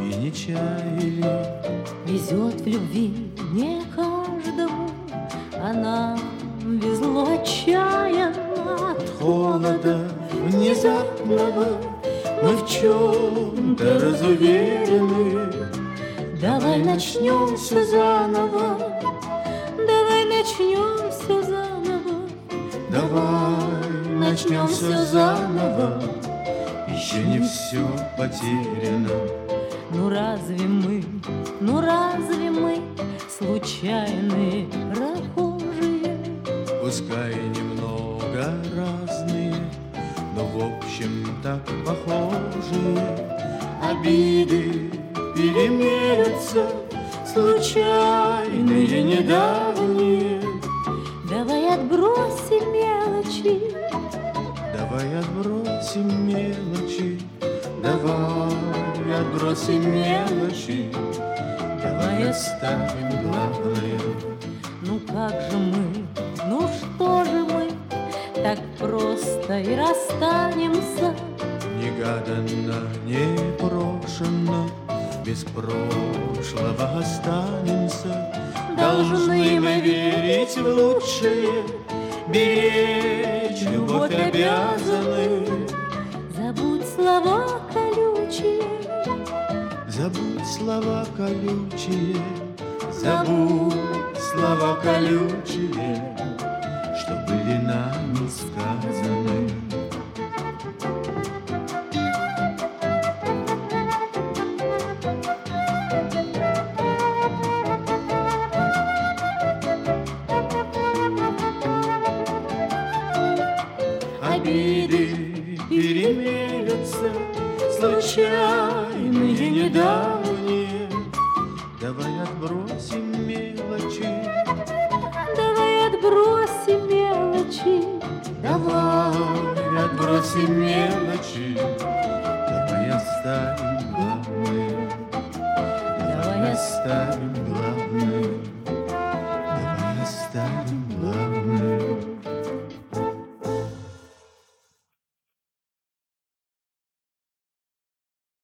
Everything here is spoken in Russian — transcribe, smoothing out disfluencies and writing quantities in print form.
и не чаяли. Везет в любви не каждому, а нам везло отчаянно. От холода внезапного мы в чем-то разуверены. Давай начнем все заново, давай начнем все заново, Давай начнем все заново, еще не все потеряно. Ну разве мы случайные прохожие? Пускай немного разные, но в общем так похожие. Обиды перемелются, случайные, недавние. Давай отбросим мелочи, Давай отбросим мелочи, давай отбросим мелочи, давай оставим главное. ну как же мы, ну что же мы, так просто и расстанемся. Негаданно, непрошенно, без прошлого останемся. Должны мы верить в лучшее, беречь любовь обязаны. Забудь слова колючие, Забудь слова колючие, забудь слова колючие, что были нами сказаны. Обиды перемелются, случайные, недавние. Давай отбросим мелочи, давай отбросим мелочи, давай отбросим мелочи, давай оставим главное, давай оставим